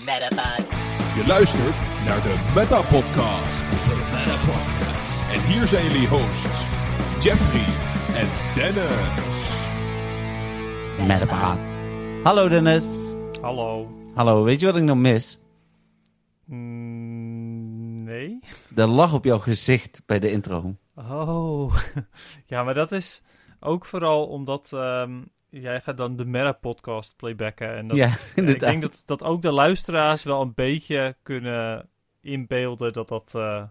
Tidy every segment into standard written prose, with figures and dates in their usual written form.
Metapod. Je luistert naar de Meta-podcast. De Meta-podcast. En hier zijn jullie hosts, Jeffrey en Dennis. Metapod. Hallo Dennis. Hallo, weet je wat ik nog mis? Nee. De lach op jouw gezicht bij de intro. Oh, ja, maar dat is ook vooral omdat jij gaat dan de Meta-podcast playbacken. En dat, Ja, ik inderdaad. denk dat ook de luisteraars wel een beetje kunnen inbeelden dat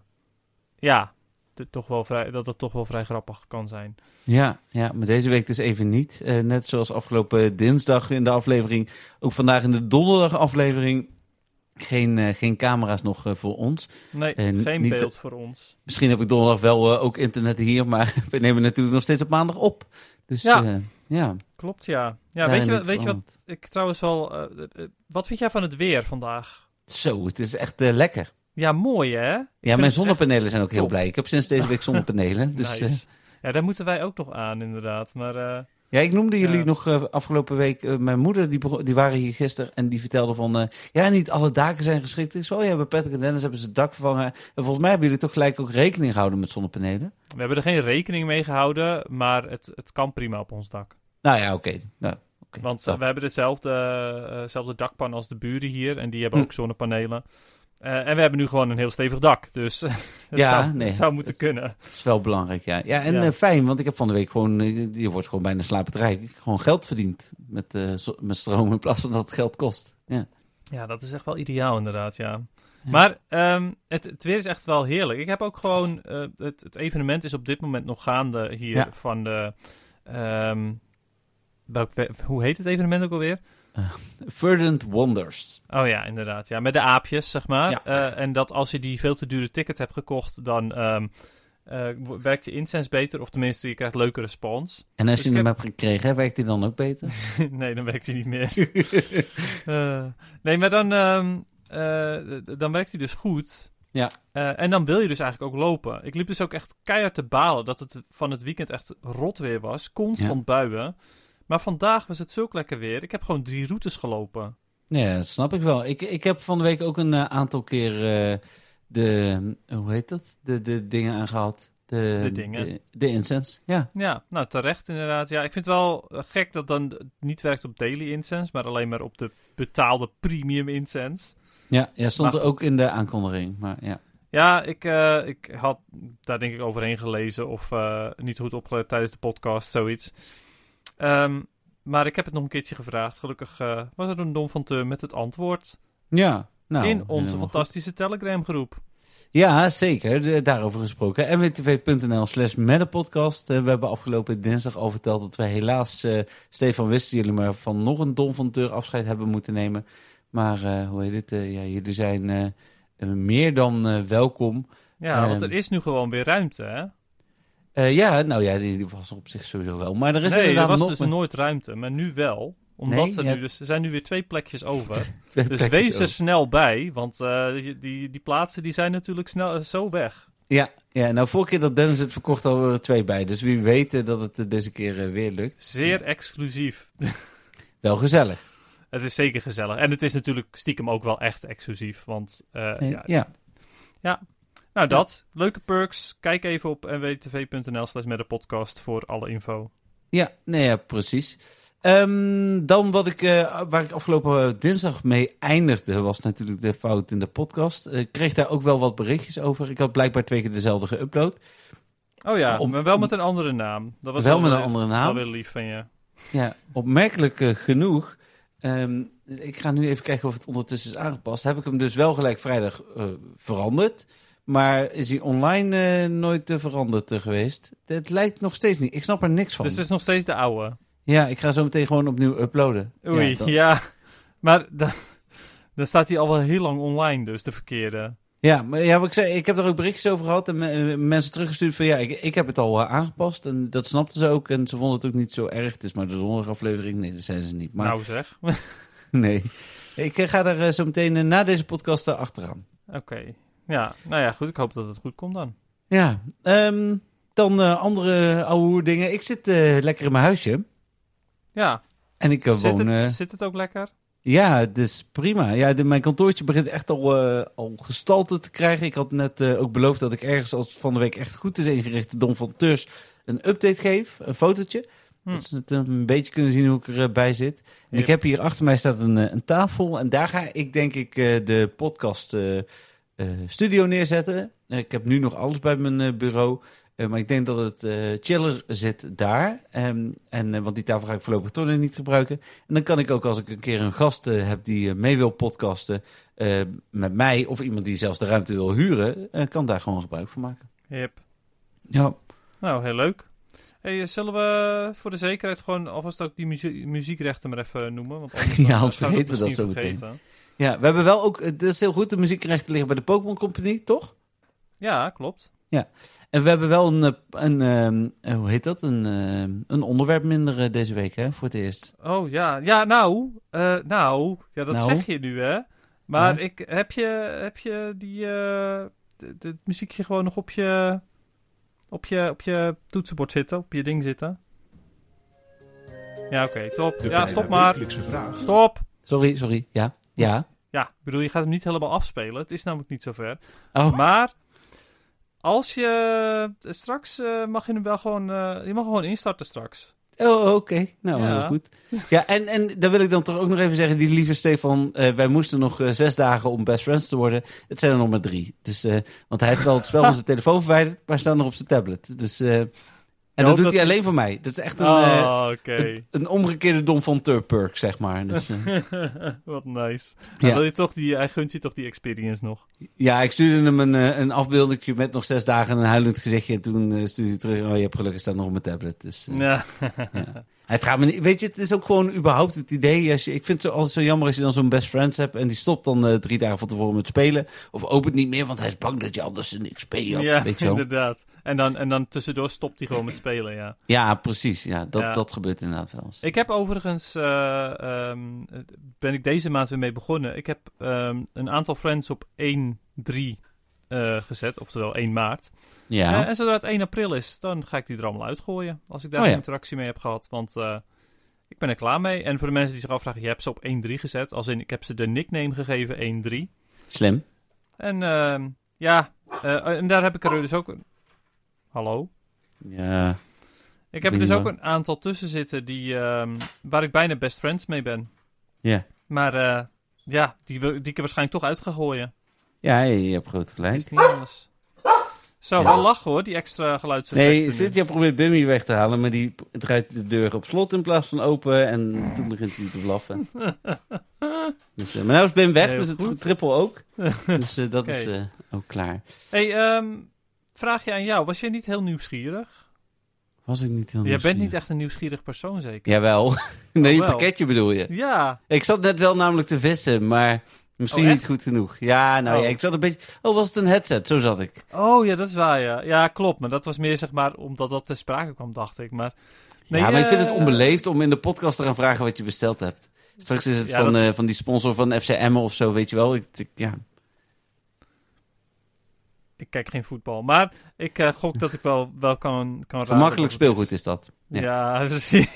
toch wel vrij grappig kan zijn. Ja, maar deze week dus even niet. Net zoals afgelopen dinsdag in de aflevering. Ook vandaag in de donderdag aflevering. Geen camera's nog voor ons. Nee, geen niet beeld voor ons. Misschien heb ik donderdag wel ook internet hier. Maar we nemen natuurlijk nog steeds op maandag op. Dus ja. Klopt, ja. Ja, Daarin weet je wat ik trouwens wel... wat vind jij van het weer vandaag? Zo, het is echt lekker. Ja, mooi hè? Ja, mijn zonnepanelen zijn ook heel top. blij. Ik heb sinds deze week zonnepanelen. Dus, Nice. Ja, daar moeten wij ook nog aan inderdaad. Maar ja, ik noemde jullie nog afgelopen week. Mijn moeder, die waren hier gisteren en die vertelde van... niet alle daken zijn geschikt. Ik zei, bij Patrick en Dennis hebben ze het dak vervangen. En volgens mij hebben jullie toch gelijk ook rekening gehouden met zonnepanelen? we hebben er geen rekening mee gehouden, maar het kan prima op ons dak. Nou ja, oké. Want we hebben dezelfde dakpan als de buren hier en die hebben ook zonnepanelen. En we hebben nu gewoon een heel stevig dak, dus het zou moeten kunnen. Dat is wel belangrijk, ja. Ja, en fijn, want ik heb van de week gewoon... je wordt gewoon bijna slapend rijk. Ik heb gewoon geld verdiend met stroom in plaats van dat het geld kost. Ja, dat is echt wel ideaal inderdaad, ja. Maar het weer is echt wel heerlijk. Ik heb ook gewoon... het evenement is op dit moment nog gaande hier van de... hoe heet het evenement ook alweer? Verdant Wonders. Oh ja, inderdaad. Ja, met de aapjes, zeg maar. Ja. En dat als je die veel te dure ticket hebt gekocht, dan werkt je incense beter. Of tenminste, je krijgt leuke respons. En als je hem hebt gekregen, werkt hij dan ook beter? Nee, dan werkt hij niet meer. Nee, maar dan werkt hij dus goed. Ja. En dan wil je dus eigenlijk ook lopen. Ik liep dus ook echt keihard te balen dat het van het weekend echt rot weer was. Constant buien. Maar vandaag was het zulk lekker weer. Ik heb gewoon 3 routes gelopen. Ja, dat snap ik wel. Ik heb van de week ook een aantal keer hoe heet dat? De dingen aangehad. De dingen? De incense, ja. Ja, nou terecht inderdaad. Ja, ik vind het wel gek dat dan niet werkt op daily incense, maar alleen maar op de betaalde premium incense. Ja, stond er ook in de aankondiging, maar ja. Ja, ik had daar denk ik overheen gelezen of niet goed opgelet tijdens de podcast, zoiets. Maar ik heb het nog een keertje gevraagd. Gelukkig was er een donfanteur met het antwoord. Ja, nou, in onze fantastische Telegram groep. Ja, zeker. Daarover gesproken. mwtv.nl/metapodcast. We hebben afgelopen dinsdag al verteld dat we helaas, Stefan wisten jullie maar, van nog een donfanteur afscheid hebben moeten nemen. Maar hoe heet het? Jullie zijn meer dan welkom. Ja, want er is nu gewoon weer ruimte, hè? Die was op zich sowieso wel. Maar er is inderdaad was nog dus nooit ruimte, maar nu wel. Omdat er zijn nu weer 2 plekjes over. Dus wees er snel bij, want die plaatsen die zijn natuurlijk snel zo weg. Ja, nou vorige keer dat Dennis het verkocht hadden we er 2 bij. Dus wie weet dat het deze keer weer lukt. Zeer exclusief. Wel gezellig. Het is zeker gezellig. En het is natuurlijk stiekem ook wel echt exclusief, want Nou, dat. Leuke perks. Kijk even op nwtv.nl/metapodcast voor alle info. Ja, precies. Dan waar ik afgelopen dinsdag mee eindigde, was natuurlijk de fout in de podcast. Ik kreeg daar ook wel wat berichtjes over. Ik had blijkbaar 2 keer dezelfde geüpload. Oh ja, maar wel met een andere naam. Dat was wel met een andere naam. Wel weer lief van je. Ja, opmerkelijk genoeg. Ik ga nu even kijken of het ondertussen is aangepast. Heb ik hem dus wel gelijk vrijdag veranderd. Maar is hij online nooit veranderd geweest? Het lijkt nog steeds niet. Ik snap er niks van. Dus het is nog steeds de oude? Ja, ik ga zo meteen gewoon opnieuw uploaden. Oei, ja. Maar dan staat hij al wel heel lang online, dus de verkeerde. Ja, maar wat ik zei, ik heb er ook berichtjes over gehad en mensen teruggestuurd van ik heb het al aangepast. En dat snapten ze ook en ze vonden het ook niet zo erg. Het is maar de zondagaflevering. Nee, dat zeiden ze niet. Maar, nou zeg. Nee. Ik ga er zo meteen na deze podcast achteraan. Oké. Ja, nou ja, goed. Ik hoop dat het goed komt dan. Ja, dan andere oude dingen. Ik zit lekker in mijn huisje. Ja. En ik woon... Zit het ook lekker? Ja, dus prima. Ja, mijn kantoortje begint echt al gestalte te krijgen. Ik had net ook beloofd dat ik ergens als het van de week echt goed is ingericht, de Don van Teurs een update geef, een fotootje. Dat ze het een beetje kunnen zien hoe ik erbij zit. En ik heb hier achter mij staat een tafel en daar ga ik denk ik de podcast studio neerzetten. Ik heb nu nog alles bij mijn bureau. Maar ik denk dat het chiller zit daar. Want die tafel ga ik voorlopig toch nog niet gebruiken. En dan kan ik ook als ik een keer een gast heb die mee wil podcasten met mij, of iemand die zelfs de ruimte wil huren, kan daar gewoon gebruik van maken. Yep. Ja. Nou, heel leuk. Hey, zullen we voor de zekerheid gewoon alvast ook die muziekrechten maar even noemen? Want anders, Ja, anders gaan we het vergeten we dat zo misschien meteen. vergeten. Ja, we hebben wel ook, dat is heel goed, de muziekrechten liggen bij de Pokémon Company, toch? Ja, klopt. En we hebben wel hoe heet dat? Een onderwerp minder deze week, hè, voor het eerst. Oh ja, ja nou, ja, dat Nou? zeg je nu, hè? Maar Ja. heb je die het muziekje gewoon nog op je toetsenbord zitten, op je ding zitten? Ja, oké, top. De Ja, stop bijna maar. wekelijkse vraag. Stop. Sorry. Ja. Ja, ik bedoel, je gaat hem niet helemaal afspelen. Het is namelijk niet zover. Oh, Maar als je straks mag je hem wel gewoon, je mag gewoon instarten straks. oké. Nou, Ja. heel goed. Ja, en dan wil ik dan toch ook nog even zeggen, die lieve Stefan, wij moesten nog 6 dagen om best friends te worden. Het zijn er nog maar 3. Dus, want hij heeft wel het spel van zijn telefoon verwijderd, maar staat nog op zijn tablet. Dus, en dat hoop doet dat hij hij- alleen voor mij. Dat is echt Oké. een omgekeerde Don van Teur perk, zeg maar. Dus, Wat nice. Ja. Dan wil je toch hij gunt je toch die experience nog. ja, ik stuurde hem een afbeeldingje met nog 6 dagen en een huilend gezichtje. En toen stuurde hij terug, oh, je hebt gelukkig staat nog op mijn tablet. Dus, Ja. ja. Het gaat me niet, weet je, het is ook gewoon überhaupt het idee. Ik vind het altijd zo jammer als je dan zo'n best friends hebt en die stopt dan 3 dagen van tevoren met spelen. Of opent niet meer, want hij is bang dat je anders een XP hebt. Ja, weet je wel. inderdaad. En dan tussendoor stopt hij gewoon met spelen, ja. Ja, precies. Ja, Ja. dat gebeurt inderdaad wel eens. Ik heb overigens, ben ik deze maand weer mee begonnen. Ik heb een aantal friends op 1-3 gezet, oftewel 1 maart. Ja. En zodra het 1 april is, dan ga ik die er allemaal uitgooien. Als ik daar Oh, geen ja. interactie mee heb gehad, want ik ben er klaar mee. En voor de mensen die zich afvragen, je hebt ze op 1-3 gezet. Als in, ik heb ze de nickname gegeven 1-3. Slim. En en daar heb ik er dus ook... Hallo? Ja. Ik heb er weet dus niet ook een aantal tussen zitten die, waar ik bijna best friends mee ben. Ja. Maar die ik er waarschijnlijk toch uit ga gooien. Ja, je hebt groot Het gelijk. is niet anders. Zo, wel lachen hoor, die extra geluidseffecten. Nee, nu. Cynthia probeert Bimmy weg te halen, maar die draait de deur op slot in plaats van open. En toen begint hij te blaffen. Dus, maar nou is Bim weg, Heel dus het goed. trippel ook. Dus dat Oké. is ook klaar. Hey, vraagje aan jou. Was jij niet heel nieuwsgierig? Was ik niet heel Jij bent nieuwsgierig? niet echt een nieuwsgierig persoon, zeker? Jawel. Nee, je wel. pakketje bedoel je. Ja. Ik zat net wel namelijk te vissen, maar misschien Oh, echt? niet goed genoeg. Ja, nou Oh. ja, ik zat een beetje... Oh, was het een headset? Zo zat ik. Oh ja, dat is waar, ja. Ja, klopt. Maar dat was meer zeg maar omdat dat ter sprake kwam, dacht ik. Maar, nee, ja, maar ik vind het onbeleefd om in de podcast te gaan vragen wat je besteld hebt. Straks is het Ja, dat is- van die sponsor van FC Emmen of zo, weet je wel. Ja. Ik kijk geen voetbal. Maar ik gok dat ik wel kan raden. Gemakkelijk wat het speelgoed is. is dat. Ja. Ja, precies.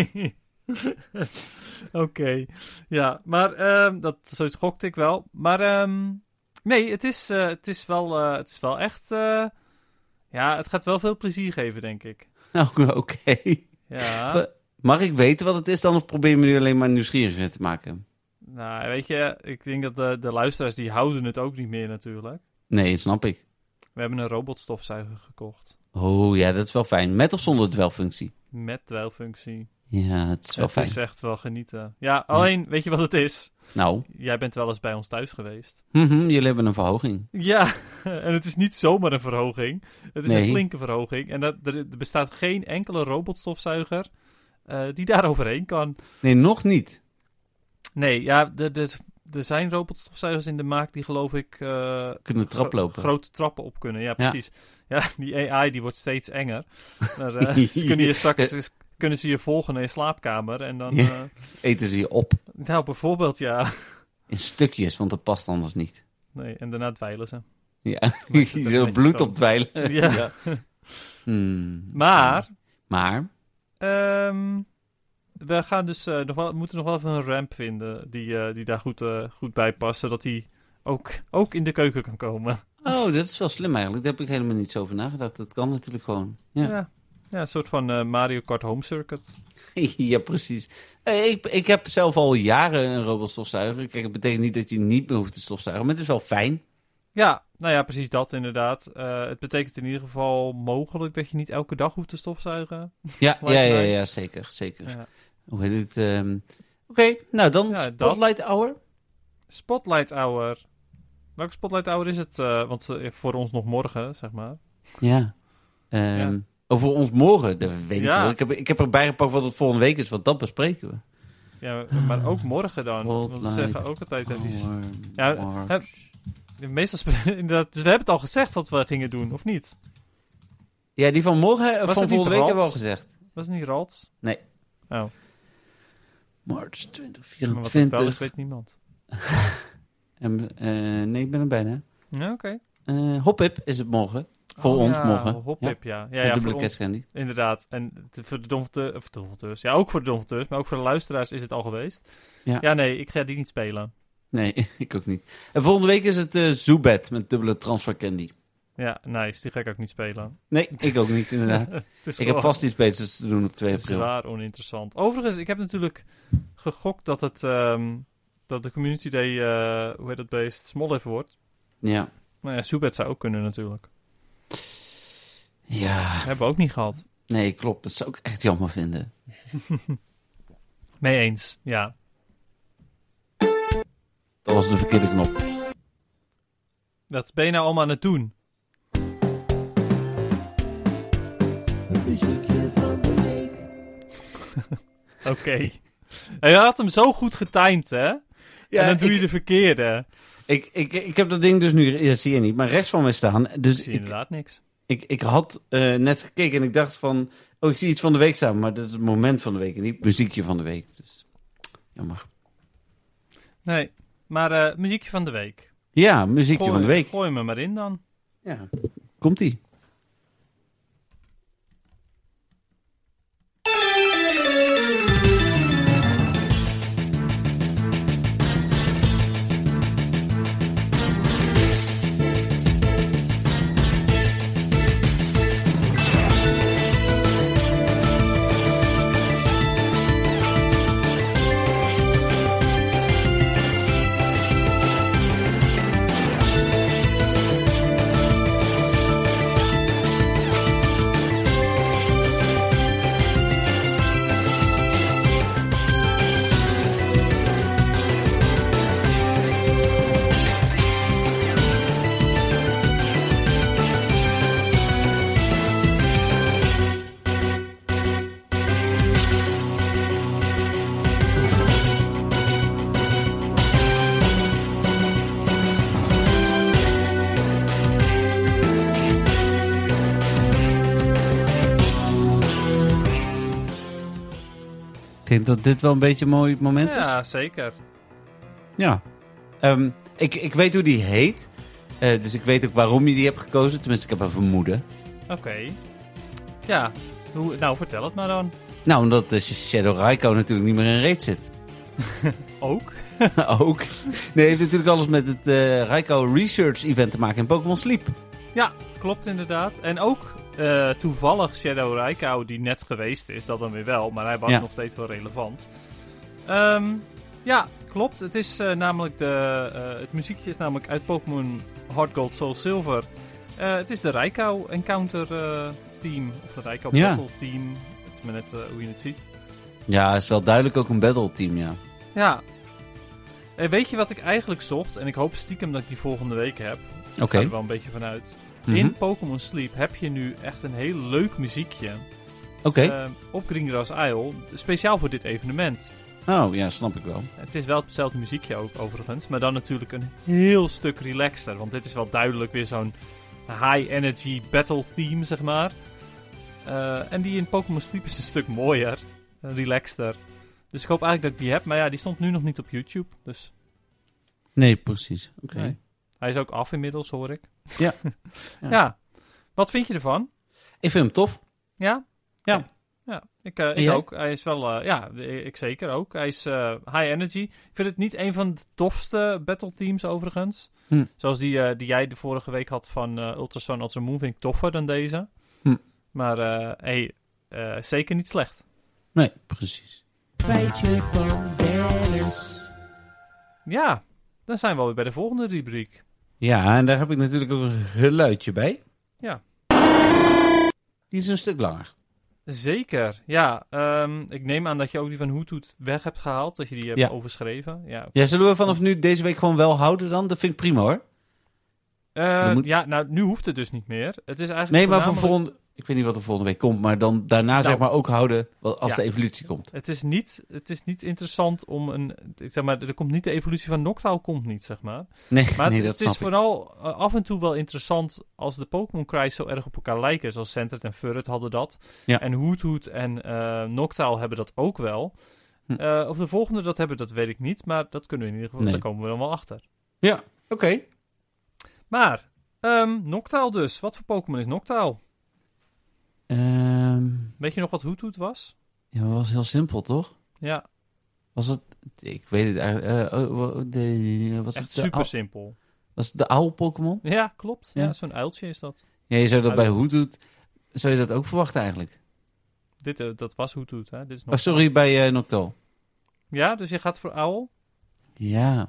Oké. Ja, maar zoiets gokte ik wel. Maar nee, het is wel echt... ja, het gaat wel veel plezier geven, denk ik. Nou, oké. Ja. Mag ik weten wat het is dan? Of probeer je me nu alleen maar nieuwsgieriger te maken? Nou, weet je, ik denk dat de luisteraars die houden het ook niet meer natuurlijk. Nee, snap ik. We hebben een robotstofzuiger gekocht. Oh ja, dat is wel fijn. Met of zonder dwelfunctie? Met dweilfunctie. Ja, het is wel Het fijn. is echt wel genieten. Ja, alleen, weet je wat het is? Nou, Jij bent wel eens bij ons thuis geweest. jullie hebben een verhoging. Ja, en het is niet zomaar een verhoging. Het is Nee. een flinke verhoging. En er bestaat geen enkele robotstofzuiger die daar overheen kan. Nee, nog niet. Nee, ja, er zijn robotstofzuigers in de markt die geloof ik... Kunnen trap lopen. Grote trappen op kunnen, ja precies. Ja, die AI die wordt steeds enger. Maar, kunnen ze je volgen naar je slaapkamer en dan... Ja. Eten ze je op. nou, bijvoorbeeld, ja. In stukjes, want dat past anders niet. Nee, en daarna dweilen ze. Ja, Maakt het je een zo beetje bloed zo. opdwijlen. Ja. Hmm. Maar... Maar? ehm, we gaan dus moeten nog wel even een ramp vinden die daar goed bij past, zodat hij ook in de keuken kan komen. Oh, dat is wel slim eigenlijk. Daar heb ik helemaal niet zo over nagedacht. Dat kan natuurlijk gewoon. Ja, Ja, een soort van Mario Kart Home Circuit. ja precies. Ik heb zelf al jaren een robotstofzuiger. Kijk, het betekent niet dat je niet meer hoeft te stofzuigen, maar het is wel fijn. Ja, nou ja, precies dat inderdaad. Het betekent in ieder geval mogelijk dat je niet elke dag hoeft te stofzuigen. Ja, zeker. Ja. Hoe heet het? Oké, nou dan Ja, Spotlight Hour. Spotlight Hour. Welke Spotlight Hour is het? Want voor ons nog morgen, zeg maar. Ja. Over ons morgen, dat weet ik Ja. wel. Ik heb erbij gepakt wat het volgende week is, want dat bespreken we. Ja, maar ook morgen dan. Want we Spotlight zeggen ook altijd even... Hour, Ja, March. Meestal inderdaad. Dus we hebben het al gezegd wat we gingen doen, of niet? Ja, die van morgen, Was van het niet volgende week hebben we al Rals? gezegd. Was het niet Rals? Nee. Oh, March maar wat het wel is, 2024. weet niemand. Nee, ik ben er bijna. Ja, oké. Hoppip is het morgen. Voor ons morgen. Hoppip, ja. Ja, Ja, dubbele voor ons, kerstcandy. inderdaad. En voor de donfonteurs. Ja, ook voor de donfonteurs, maar ook voor de luisteraars is het al geweest. Ja. Ja, nee, ik ga die niet spelen. Nee, ik ook niet. En volgende week is het Zoobed met dubbele transfer candy. Ja, nice. Die ga ik ook niet spelen. Nee, ik ook niet inderdaad. Het is Ik heb gewoon vast iets beters te doen op 2 april. zwaar oninteressant. Overigens, ik heb natuurlijk gegokt dat dat de Community Day, hoe heet dat beest, small even wordt. Ja. Nou ja, Soebet zou ook kunnen natuurlijk. Ja, Hebben we ook niet gehad. nee, klopt. Dat zou ik echt jammer vinden. Mee eens, ja. Dat was de verkeerde knop. Wat ben je nou allemaal aan het doen? Oké. En je had hem zo goed getimed, hè? Ja, en dan doe je de verkeerde. Ik heb dat ding dus nu, ja, zie je niet, maar rechts van mij staan. Dus Zie je inderdaad niks. ik had net gekeken en ik dacht van, oh, ik zie iets van de week staan, maar dat is het moment van de week en niet het muziekje van de week. Dus jammer. Nee, maar muziekje van de week. Ja, muziekje van de week. Gooi me maar in dan. Ja, komt-ie. Ik denk dat dit wel een beetje een mooi moment is. Ja, zeker. Ja. Ik weet hoe die heet. Dus ik weet ook waarom je die hebt gekozen. Tenminste, ik heb een vermoeden. Oké. Ja, nou vertel het maar dan. Nou, omdat Shadow Raikou natuurlijk niet meer in raid zit. Ook? Ook. Nee, heeft natuurlijk alles met het Raikou Research Event te maken in Pokémon Sleep. Ja, klopt inderdaad. En ook toevallig Shadow Raikou die net geweest is, dat dan weer wel. Maar hij was Ja. nog steeds wel relevant. Ja, klopt. Het is namelijk het muziekje is namelijk uit Pokémon Heart Gold Soul Silver. Het is de Raikou Encounter team. Of de Raikou Ja. Battle team. Het is maar net hoe je het ziet. Ja, is wel duidelijk ook een battle team, ja. Ja. En weet je wat ik eigenlijk zocht? En ik hoop stiekem dat ik die volgende week heb. Ik Oké. ga er wel een beetje vanuit. Mhm. In Pokémon Sleep heb je nu echt een heel leuk muziekje. Oké. Op Greengrass Isle. Speciaal voor dit evenement. Oh, ja, snap ik wel. Het is wel hetzelfde muziekje ook overigens. Maar dan natuurlijk een heel stuk relaxter. Want dit is wel duidelijk weer zo'n high energy battle theme, zeg maar. En die in Pokémon Sleep is een stuk mooier. Relaxter. Dus ik hoop eigenlijk dat ik die heb. Maar ja, die stond nu nog niet op YouTube. Dus Nee, precies. Oké. nee. Hij is ook af inmiddels, hoor ik. Ja. Ja. Wat vind je ervan? Ik vind hem tof. Ja? Ja. Oké. Ik jij? ook. Hij is wel... ik zeker ook. Hij is high energy. Ik vind het niet een van de tofste battle themes overigens. Zoals die jij de vorige week had van Ultrason Ultramoon vind ik toffer dan deze. Maar zeker niet slecht. Nee, precies. Feitje van Dennis. Ja, dan zijn we alweer bij de volgende rubriek. Ja, en daar heb ik natuurlijk ook een geluidje bij. Ja. Die is een stuk langer. Zeker, ja. Ik neem aan dat je ook die van Hoetoet weg hebt gehaald. Dat je die hebt overschreven. Ja, Ja, zullen we vanaf nu deze week gewoon wel houden dan? Dat vind ik prima hoor. Ja, nou, nu hoeft het dus niet meer. Het is eigenlijk Nee, maar voornamelijk... van volgende... Ik weet niet wat er volgende week komt, maar dan daarna zeg maar ook houden als de evolutie komt. Het is niet interessant om zeg maar, er komt niet de evolutie van Noctowl, komt niet, zeg maar. Nee, Maar nee, het dat is snap ik. vooral af en toe wel interessant als de Pokémon Cries zo erg op elkaar lijken. Zoals Sentret en Furret hadden dat. Ja. En Hoothoot en Noctowl hebben dat ook wel. Of de volgende dat hebben, dat weet ik niet. Maar dat kunnen we in ieder geval, daar komen we dan wel achter. Ja, oké. Maar, Noctowl dus. Wat voor Pokémon is Noctowl? Weet je nog wat Hoothoot was? Ja, dat was heel simpel, toch? Ja. Was het... Ik weet het eigenlijk... was Echt het super simpel. Was het de oude Pokémon? Ja, klopt. Ja, Ja. zo'n uiltje is dat. Ja, je zou dat bij Hoothoot... Zou je dat ook verwachten eigenlijk? Dat was Hoothoot, hè? Dit is Oh, sorry, bij Noctowl. Ja, dus je gaat voor uil? Ja.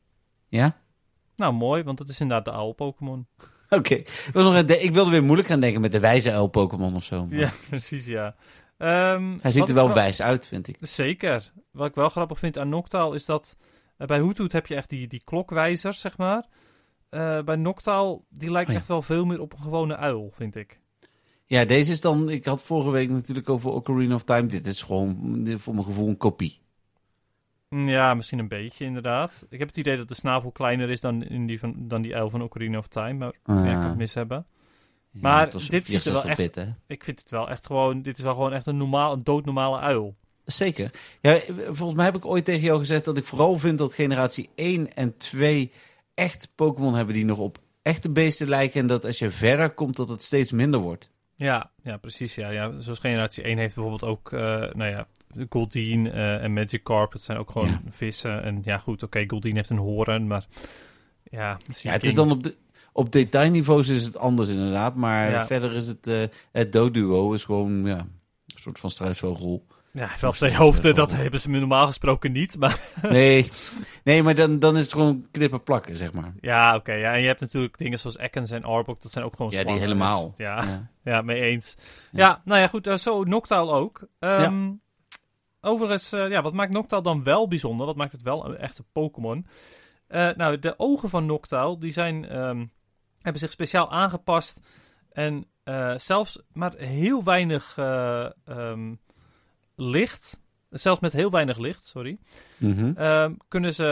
Ja? Nou, mooi, want het is inderdaad de uil-Pokémon. Oké. Ik wilde weer moeilijk gaan denken met de wijze uil-Pokémon of zo. Maar Ja, precies, ja. hij ziet er wel wijs uit, vind ik. Zeker. Wat ik wel grappig vind aan Noctowl is dat... bij Hoothoot heb je echt die klokwijzers, zeg maar. Bij Noctowl, die lijkt echt wel veel meer op een gewone uil, vind ik. Ja, deze is dan... Ik had vorige week natuurlijk over Ocarina of Time. Dit is gewoon voor mijn gevoel een kopie. Ja, misschien een beetje, inderdaad. Ik heb het idee dat de snavel kleiner is dan die uil van Ocarina of Time. Maar ik kan het mis hebben. Ja, maar dit ziet er wel echt... bit, hè? Ik vind het wel echt gewoon... Dit is wel gewoon echt een doodnormale uil. Zeker. Ja, volgens mij heb ik ooit tegen jou gezegd dat ik vooral vind dat generatie 1 en 2 echt Pokémon hebben die nog op echte beesten lijken. En dat als je verder komt, dat het steeds minder wordt. Ja, precies. Ja. Zoals generatie 1 heeft bijvoorbeeld ook... Goldeen en Magikarp. Het zijn ook gewoon vissen. En ja, goed, oké, Goldeen heeft een hoorn, maar... Ja, het is dan op detailniveaus is het anders inderdaad. Maar verder is het Doduo is gewoon een soort van struisvogel. Ja, hij heeft wel 2 hoofden, dat hebben ze normaal gesproken niet, maar... Nee, maar dan is het gewoon knippen plakken, zeg maar. Ja, oké. En je hebt natuurlijk dingen zoals Ekans en Arbok, dat zijn ook gewoon slangen. Ja, die helemaal. Ja, mee eens. Ja, nou ja, goed, zo Noctowl ook. Overigens, wat maakt Noctowl dan wel bijzonder? Wat maakt het wel een echte Pokémon? Nou, de ogen van Noctowl, die hebben zich speciaal aangepast. En zelfs maar heel weinig licht, zelfs met heel weinig licht, sorry, kunnen ze,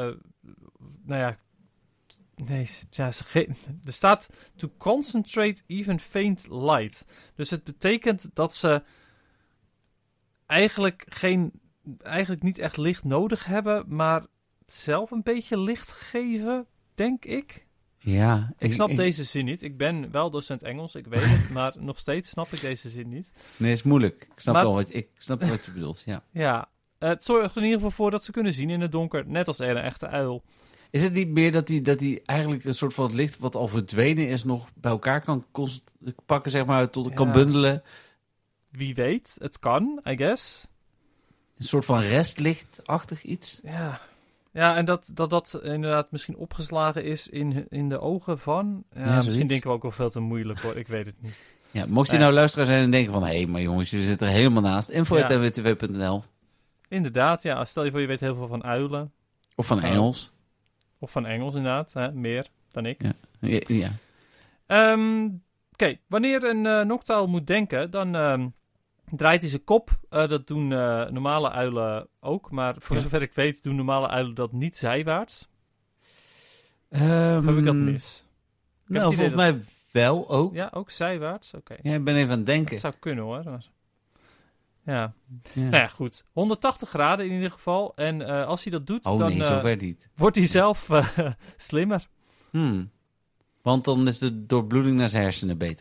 er staat to concentrate even faint light. Dus het betekent dat ze eigenlijk niet echt licht nodig hebben, maar zelf een beetje licht geven, denk ik. Ja. Ik snap deze zin niet. Ik ben wel docent Engels, ik weet het, maar nog steeds snap ik deze zin niet. Nee, is moeilijk. Ik snap wel wat je bedoelt, ja. Ja, het zorgt er in ieder geval voor dat ze kunnen zien in het donker, net als een echte uil. Is het niet meer dat hij eigenlijk een soort van het licht wat al verdwenen is nog bij elkaar kan pakken, zeg maar, kan bundelen? Wie weet, het kan, I guess. Een soort van restlichtachtig iets? Ja, en dat inderdaad misschien opgeslagen is in de ogen van... misschien denken we ook wel veel te moeilijk hoor, ik weet het niet. Ja, mocht je nou luisteraar zijn en denken van... hé, maar jongens, jullie zitten er helemaal naast. info@nwtv.nl. Inderdaad, ja. Stel je voor je weet heel veel van uilen. Of van Engels. Of van Engels inderdaad, hè? Meer dan ik. Ja. Oké, wanneer een Noctowl moet denken, dan... draait hij zijn kop. Dat doen normale uilen ook. Maar voor zover ik weet doen normale uilen dat niet zijwaarts. Of heb ik dat mis? Nou, volgens mij wel ook. Ja, ook zijwaarts? Oké. Ja, ik ben even aan het denken. Dat zou kunnen hoor. Maar... Ja. Nou ja, goed. 180 graden in ieder geval. En als hij dat doet, dan zover niet. wordt hij zelf slimmer. Want dan is de doorbloeding naar zijn hersenen beter.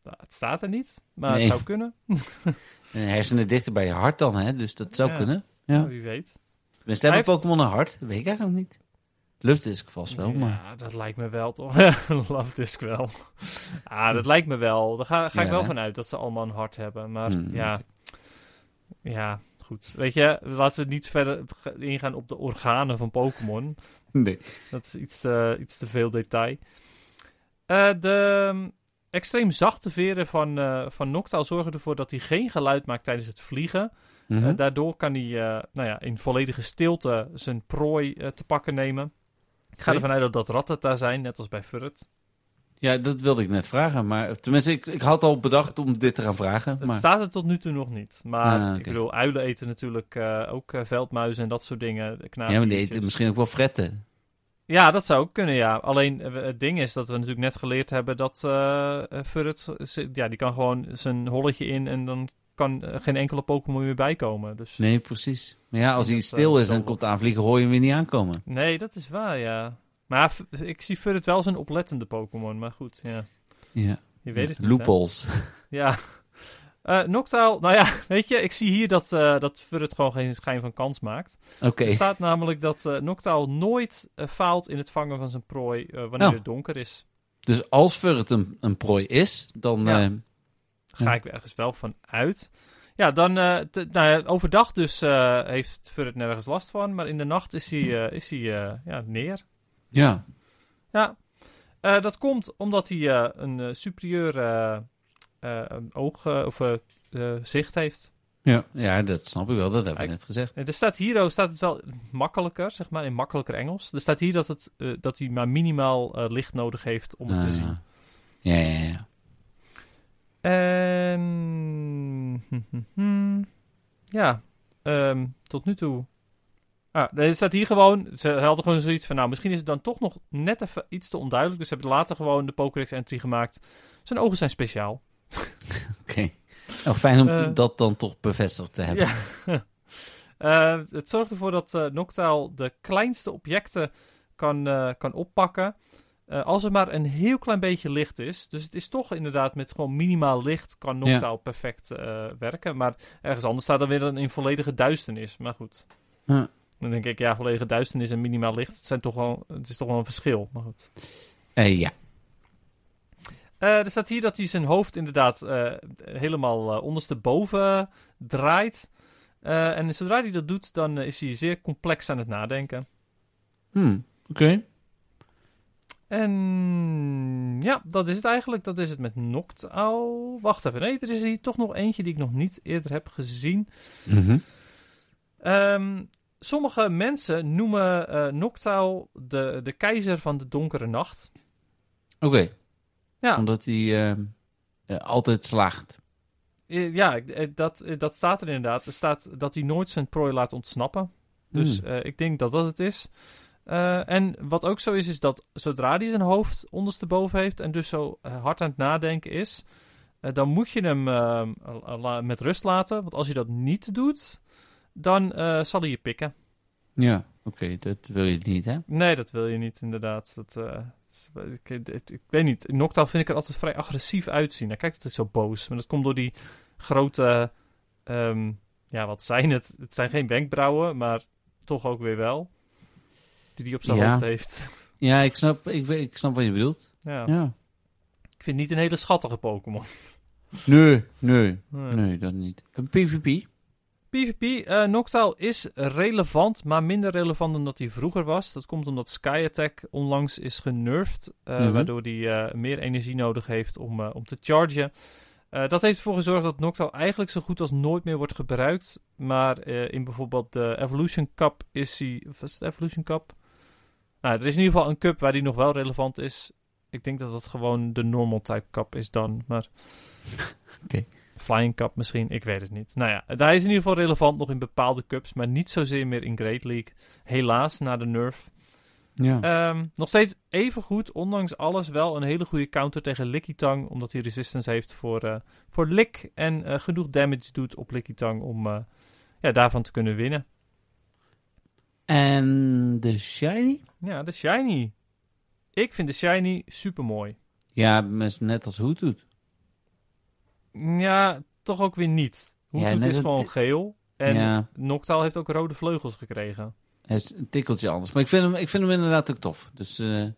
Nou, het staat er niet, maar Nee. het zou kunnen. Hersenen dichter bij je hart dan, hè? Dus dat zou Ja. kunnen. Ja. Wie weet. Tenminste, hebben Pokémon een hart? Dat weet ik eigenlijk nog niet. Luchtdisk vast wel, maar... Ja, dat lijkt me wel, toch? Love Disc wel. Dat lijkt me wel. Daar ga ik Ja, wel hè? vanuit dat ze allemaal een hart hebben. Maar Hmm, ja, goed. Weet je, laten we niet verder ingaan op de organen van Pokémon. Nee. Dat is iets te veel detail. De extreem zachte veren van Noctowl zorgen ervoor dat hij geen geluid maakt tijdens het vliegen. Mhm. Daardoor kan hij in volledige stilte zijn prooi te pakken nemen. Ik ga Oké. ervan uit dat dat Rattata zijn, net als bij Furret. Ja, dat wilde ik net vragen. Maar tenminste, ik had al bedacht om dit te gaan vragen. Het Maar... staat er tot nu toe nog niet. Maar Ah, oké. ik bedoel, uilen eten natuurlijk ook veldmuizen en dat soort dingen. Ja, maar die Knaagdiertjes. eten misschien ook wel fretten. Ja, dat zou ook kunnen, ja. Alleen het ding is dat we natuurlijk net geleerd hebben dat Furret, die kan gewoon zijn holletje in en dan kan geen enkele Pokémon meer bijkomen. Dus Nee, precies. Maar ja, als Ik hij denk dat, stil is dat en komt aanvliegen, hoor je hem weer niet aankomen. nee, dat is waar, ja. Maar ik zie Furret wel als een oplettende Pokémon, maar goed, ja. Ja. Je weet het niet, hè. Loopholes. Ja. Noctowl, nou ja, weet je, ik zie hier dat Furret gewoon geen schijn van kans maakt. Oké. Er staat namelijk dat Noctowl nooit faalt in het vangen van zijn prooi wanneer Oh. het donker is. Dus als Furret een prooi is, dan... Ja. Ja. Ga ik ergens wel van uit. Ja, dan overdag dus heeft Furret nergens last van, maar in de nacht is hij neer. Ja. Ja, dat komt omdat hij een superieur zicht heeft. Ja, dat snap ik wel. Dat heb ik net gezegd. Er staat hier staat het wel makkelijker, zeg maar, in makkelijker Engels. Er staat hier dat hij maar minimaal licht nodig heeft om het te zien. Ja. En... tot nu toe... er staat hier gewoon... Ze hadden gewoon zoiets van... Nou, misschien is het dan toch nog net even iets te onduidelijk. Dus ze hebben later gewoon de Pokédex-entry gemaakt. Zijn ogen zijn speciaal. Oké. Nou, fijn om dat dan toch bevestigd te hebben. Ja. Het zorgt ervoor dat Noctowl de kleinste objecten kan oppakken. Als er maar een heel klein beetje licht is. Dus het is toch inderdaad met gewoon minimaal licht kan Noctowl perfect werken. Maar ergens anders staat dan weer in volledige duisternis. Maar goed. Huh. Dan denk ik, ja, volledige duisternis en minimaal licht. Het is toch wel een verschil. Maar goed. Ja. Er staat hier dat hij zijn hoofd inderdaad helemaal ondersteboven draait. En zodra hij dat doet, dan is hij zeer complex aan het nadenken. Oké. En ja, dat is het eigenlijk. Dat is het met Noctowl. Wacht even, nee, er is hier toch nog eentje die ik nog niet eerder heb gezien. Mhm. Sommige mensen noemen Noctowl de keizer van de donkere nacht. Oké. Ja. Omdat hij altijd slaagt. Ja, dat staat er inderdaad. Er staat dat hij nooit zijn prooi laat ontsnappen. Dus ik denk dat dat het is. En wat ook zo is dat zodra hij zijn hoofd ondersteboven heeft en dus zo hard aan het nadenken is, dan moet je hem met rust laten. Want als je dat niet doet, dan zal hij je pikken. Ja, oké, dat wil je niet, hè? Nee, dat wil je niet, inderdaad. Ik weet niet. In Noctowl vind ik er altijd vrij agressief uitzien. Hij kijkt altijd zo boos. Maar dat komt door die grote... wat zijn het? Het zijn geen wenkbrauwen, maar toch ook weer wel. Die hij op zijn hoofd heeft. Ja, ik snap wat je bedoelt. Ja. Ja. Ik vind het niet een hele schattige Pokémon. Nee, dat niet. Een PvP? PvP, Noctowl is relevant, maar minder relevant dan dat hij vroeger was. Dat komt omdat Sky Attack onlangs is genervd, waardoor hij meer energie nodig heeft om te chargen. Dat heeft ervoor gezorgd dat Noctowl eigenlijk zo goed als nooit meer wordt gebruikt. Maar in bijvoorbeeld de Evolution Cup is hij... Of was het de Evolution Cup? Nou, er is in ieder geval een cup waar die nog wel relevant is. Ik denk dat dat gewoon de Normal Type Cup is dan, maar... Oké. Flying Cup misschien, ik weet het niet. Nou ja, hij is in ieder geval relevant nog in bepaalde cups, maar niet zozeer meer in Great League. Helaas, na de nerf. Ja. Nog steeds even goed, ondanks alles wel een hele goede counter tegen Lickitung, omdat hij resistance heeft voor Lick en genoeg damage doet op Lickitung om daarvan te kunnen winnen. En de Shiny? Ja, de Shiny. Ik vind de Shiny super mooi. Ja, net als Hoothoot. Ja, toch ook weer niet. Hoedhoed is gewoon geel. En Noctowl heeft ook rode vleugels gekregen. Het is een tikkeltje anders. Maar ik vind hem inderdaad ook tof. Dus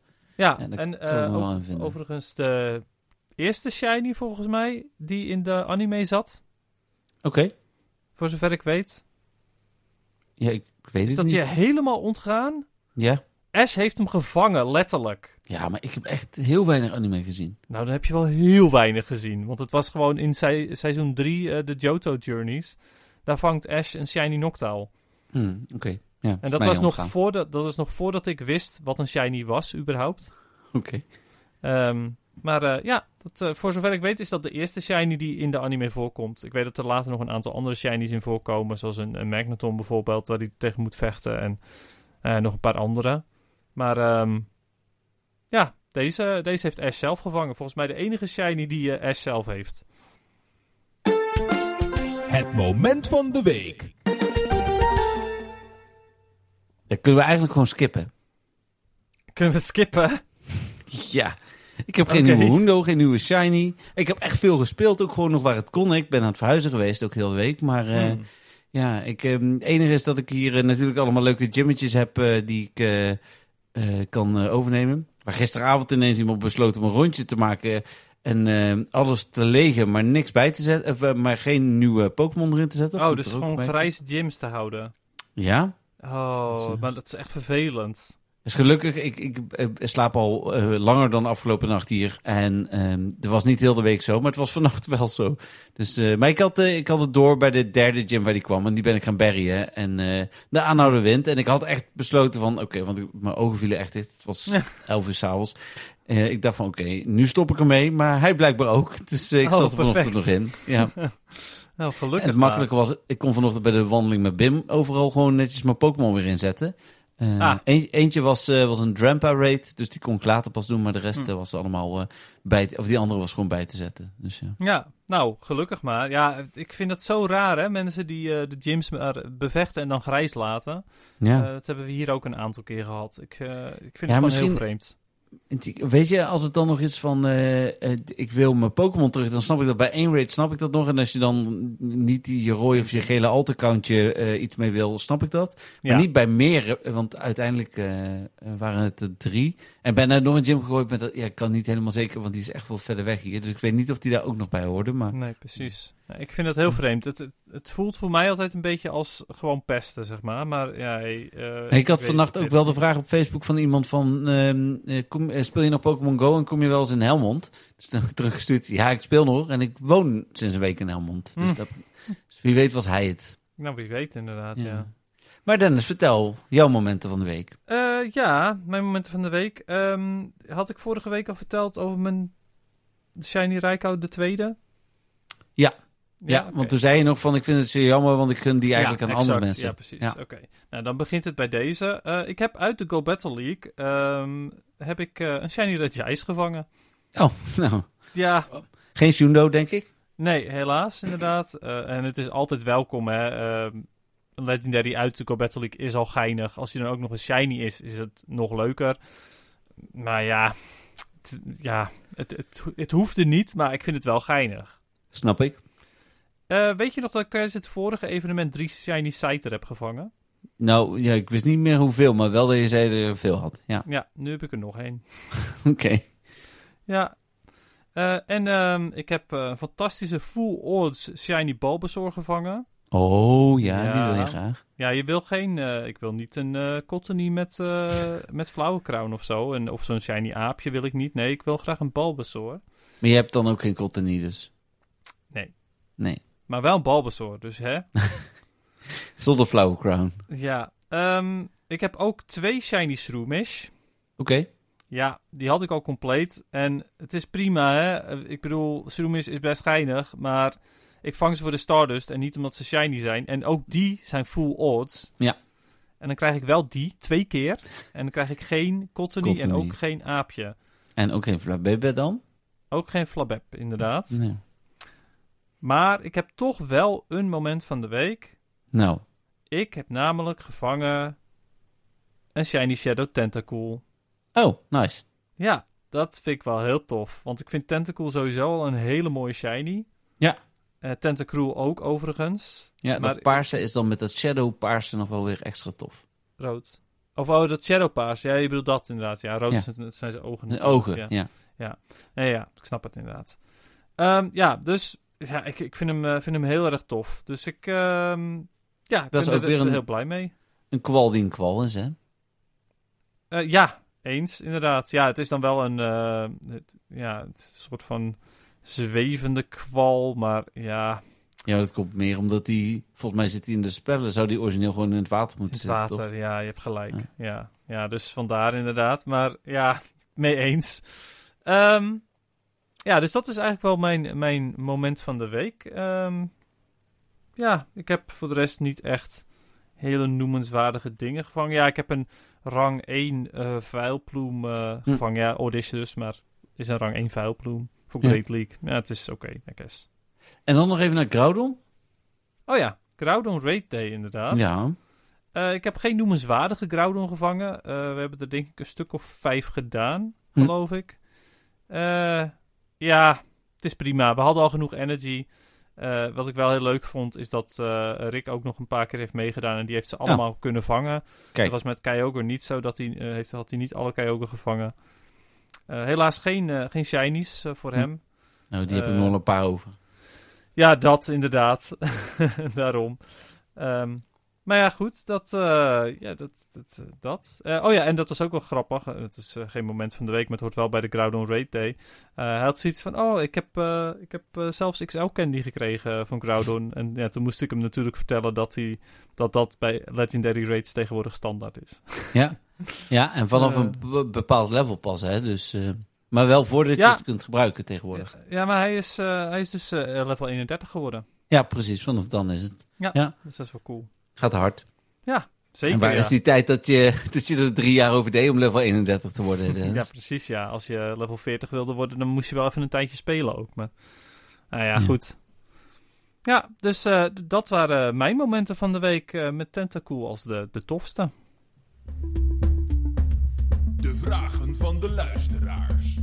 overigens de eerste shiny volgens mij die in de anime zat. Oké. Voor zover ik weet. Ja, ik weet is het niet. Is dat je helemaal ontgaan? Ja. Ash heeft hem gevangen, letterlijk. Ja, maar ik heb echt heel weinig anime gezien. Nou, dan heb je wel heel weinig gezien. Want het was gewoon in seizoen 3, de Johto Journeys. Daar vangt Ash een shiny Noctowl. Oké. Ja, en dat is nog voordat ik wist wat een shiny was, überhaupt. Oké. Voor zover ik weet is dat de eerste shiny die in de anime voorkomt. Ik weet dat er later nog een aantal andere shinies in voorkomen. Zoals een Magneton bijvoorbeeld, waar hij tegen moet vechten. En nog een paar andere. Maar deze heeft Ash zelf gevangen. Volgens mij de enige shiny die Ash zelf heeft. Het moment van de week. Dat kunnen we eigenlijk gewoon skippen. Kunnen we het skippen? Ja. Ik heb geen nieuwe Hundo, geen nieuwe shiny. Ik heb echt veel gespeeld, ook gewoon nog waar het kon. Ik ben aan het verhuizen geweest, ook heel de week. Maar het enige is dat ik hier natuurlijk allemaal leuke gymmetjes heb die ik kan overnemen. Maar gisteravond ineens iemand besloten om een rondje te maken en alles te legen, maar niks bij te zetten, maar geen nieuwe Pokémon erin te zetten. Dus gewoon grijze gyms te houden. Ja. Maar dat is echt vervelend. Dus gelukkig, ik slaap al langer dan de afgelopen nacht hier. En er was niet heel de week zo, maar het was vannacht wel zo. Dus, maar ik had het door bij de derde gym waar die kwam. En die ben ik gaan berryen. En de aanhouden wind. En ik had echt besloten van, want mijn ogen vielen echt dicht. Het was 11 uur 's avonds. Ik dacht van, nu stop ik ermee. Maar hij blijkbaar ook. Dus ik zat er vanochtend nog in. Ja. Nou, gelukkig. En het makkelijke was, ik kon vanochtend bij de wandeling met Bim overal gewoon netjes mijn Pokémon weer inzetten. Eentje was een Drampa raid, dus die kon ik later pas doen, maar de rest was allemaal die andere was gewoon bij te zetten. Dus, ja, nou, gelukkig maar. Ja, ik vind het zo raar, hè, mensen die de gyms bevechten en dan grijs laten. Ja. Dat hebben we hier ook een aantal keer gehad. Ik vind het gewoon heel vreemd. Weet je, als het dan nog is van ik wil mijn Pokémon terug, dan snap ik dat bij één raid, snap ik dat nog. En als je dan niet je rode of je gele alt-accountje iets mee wil, snap ik dat. Maar niet bij meer, want uiteindelijk waren het er 3. En ben er nog een gym gegooid met dat. Ja, ik kan niet helemaal zeker, want die is echt wat verder weg hier. Dus ik weet niet of die daar ook nog bij hoorde. Maar... Nee, precies. Ja, ik vind het heel vreemd. Het voelt voor mij altijd een beetje als gewoon pesten, zeg maar. Maar ja, ik had vannacht ook wel de vraag op Facebook van iemand van... speel je nog Pokémon Go en kom je wel eens in Helmond? Dus dan heb ik teruggestuurd. Ja, ik speel nog en ik woon sinds een week in Helmond. Dus wie weet was hij het. Nou, wie weet inderdaad, ja. Maar Dennis, vertel jouw momenten van de week. Mijn momenten van de week. Had ik vorige week al verteld over mijn Shiny Raikou de tweede? Ja, okay. Want toen zei je nog van ik vind het zo jammer, want ik gun die eigenlijk aan andere mensen. Ja, precies. Ja. Oké. Nou, dan begint het bij deze. Ik heb uit de Go Battle League een Shiny Regice gevangen. Oh, nou. Ja. Geen Shundo, denk ik? Nee, helaas inderdaad. En het is altijd welkom, hè. Een Legendary uit de Go Battle League is al geinig. Als hij dan ook nog een Shiny is het nog leuker. Maar het hoefde niet, maar ik vind het wel geinig. Snap ik. Weet je nog dat ik tijdens het vorige evenement 3 Shiny Scyther heb gevangen? Nou, ja, ik wist niet meer hoeveel, maar wel dat je zei dat je er veel had. Ja, nu heb ik er nog 1. Oké. Ja. Ik heb een fantastische Full Odds Shiny Bulbasaur gevangen. Oh, die wil je graag. Ja, je wil geen... ik wil niet een Cottony met Flower Crown of zo. Of zo'n Shiny aapje wil ik niet. Nee, ik wil graag een Bulbasaur. Maar je hebt dan ook geen Cottony dus? Nee. Maar wel een Bulbasaur, dus hè? Zonder Flower Crown. Ja. Ik heb ook 2 Shiny Shroomish. Oké. Ja, die had ik al compleet. En het is prima, hè? Ik bedoel, Shroomish is best geinig, maar ik vang ze voor de Stardust en niet omdat ze shiny zijn. En ook die zijn full odds. Ja. En dan krijg ik wel die 2 keer. En dan krijg ik geen Cottony en ook geen aapje. En ook geen Flabébé dan? Ook geen Flabeb, inderdaad. Nee. Maar ik heb toch wel een moment van de week. Nou. Ik heb namelijk gevangen een Shiny Shadow Tentacool. Oh, nice. Ja, dat vind ik wel heel tof. Want ik vind Tentacool sowieso al een hele mooie shiny. Ja. Tentacruel ook overigens. Ja, Maar- dat paarse is dan met dat shadow paarse nog wel weer extra tof. Rood. Of dat shadow paars. Ja, je bedoelt dat inderdaad. Ja, rood Ja. zijn zijn ogen. De natuurlijk. ogen, ja. Nee, ja, ik snap het inderdaad. Dus ja, ik vind hem heel erg tof. Dus ik ben is ook er weer een- heel blij mee. Een kwal die een kwal is, hè? Ja, eens, inderdaad. Ja, het is dan wel een soort van zwevende kwal, maar ja, Ja, dat komt meer omdat die... Volgens mij zit hij in de spellen. Zou die origineel gewoon in het water in moeten het zitten, water. toch? Ja, je hebt gelijk. Ja, dus vandaar inderdaad. Maar ja, mee eens. Dus dat is eigenlijk wel mijn moment van de week. Ik heb voor de rest niet echt hele noemenswaardige dingen gevangen. Ja, ik heb een rang 1 vuilploem gevangen. Ja, Odysseus, maar is een rang 1 vuilploem voor Ja. Great League. Ja, het is oké, I guess. En dan nog even naar Groudon. Oh ja, Groudon Raid Day inderdaad. Ja. Ik heb geen noemenswaardige Groudon gevangen. We hebben er denk ik een stuk of 5 gedaan, Hm. geloof ik. Het is prima. We hadden al genoeg energy. Wat ik wel heel leuk vond, is dat Rick ook nog een paar keer heeft meegedaan. En die heeft ze allemaal kunnen vangen. Kijk. Dat was met Kyogre niet zo. Dat had hij niet alle Kyogre gevangen. Helaas geen shinies voor Hm. hem. Nou, die heb ik nog wel een paar over. Ja, dat inderdaad. Daarom. Maar ja, goed. Dat. En dat was ook wel grappig. Het is geen moment van de week, maar het hoort wel bij de Groudon Raid Day. Hij had zoiets van, ik heb zelfs XL Candy gekregen van Groudon. En ja, toen moest ik hem natuurlijk vertellen dat bij Legendary Raids tegenwoordig standaard is. Ja, en vanaf een bepaald level pas, hè. Dus, maar wel voordat je het kunt gebruiken tegenwoordig. Ja, maar hij is dus level 31 geworden. Ja, precies. Vanaf dan is het. Dus dat is wel cool. Gaat hard. Zeker, En waar ja. is die tijd dat je er 3 jaar over deed om level 31 te worden? Dennis? Ja, precies, ja. Als je level 40 wilde worden, dan moest je wel even een tijdje spelen ook. Maar, Ja. goed. Ja, dus dat waren mijn momenten van de week met Tentacool als de tofste. De vragen van de luisteraars.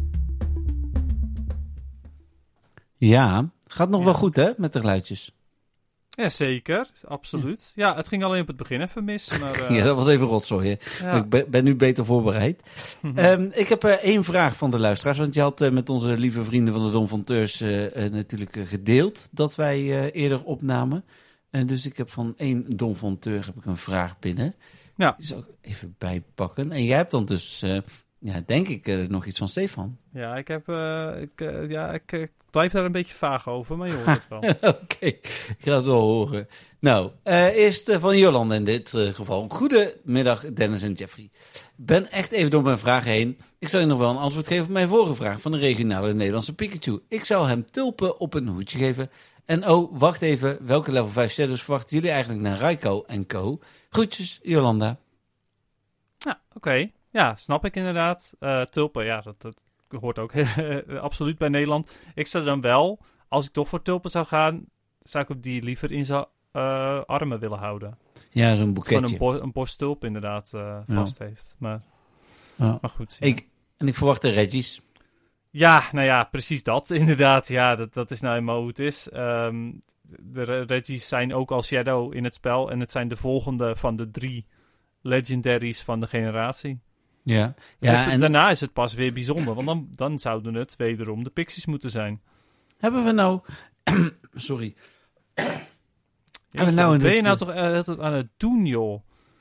Ja, gaat nog wel goed, hè, met de geluidjes. Ja, zeker. Absoluut. Ja, het ging alleen op het begin even mis. Maar, Ja, dat was even rotzooi, hè. ja. Maar ik ben nu beter voorbereid. Ik heb 1 vraag van de luisteraars. Want je had met onze lieve vrienden van de Don van Teurs natuurlijk gedeeld dat wij eerder opnamen. Dus ik heb van 1 Don van Teur heb ik een vraag binnen. Ja. Die zal ik even bijpakken. En jij hebt dan dus, denk ik, nog iets van Stefan. Ja, ik blijf daar een beetje vaag over, maar je hoort het wel. Oké, ik ga het wel horen. Nou, eerst van Jolanda in dit geval. Goedemiddag, Dennis en Jeffrey. Ben echt even door mijn vraag heen. Ik zal je nog wel een antwoord geven op mijn vorige vraag van de regionale Nederlandse Pikachu. Ik zou hem tulpen op een hoedje geven. En wacht even, welke level 5 shadows verwachten jullie eigenlijk naar Raikou en Co? Groetjes, Jolanda. Ja, oké. Ja, snap ik inderdaad. Tulpen, ja, dat hoort ook absoluut bij Nederland. Ik zou dan wel, als ik toch voor tulpen zou gaan, zou ik die liever in zijn armen willen houden. Ja, zo'n boeketje. Gewoon een bos tulpen inderdaad vast heeft. Maar goed. Ja. Ik verwacht de Reggies. Ja, nou ja, precies dat inderdaad. Ja, dat is nou eenmaal hoe het is. De Reggies zijn ook al Shadow in het spel. En het zijn de volgende van de 3 legendaries van de generatie. Ja. Dus En daarna is het pas weer bijzonder. Want dan zouden het wederom de Pixies moeten zijn. hebben we nou... Sorry. Jeetje, nou wat ben je dit, nou toch altijd aan het doen, joh?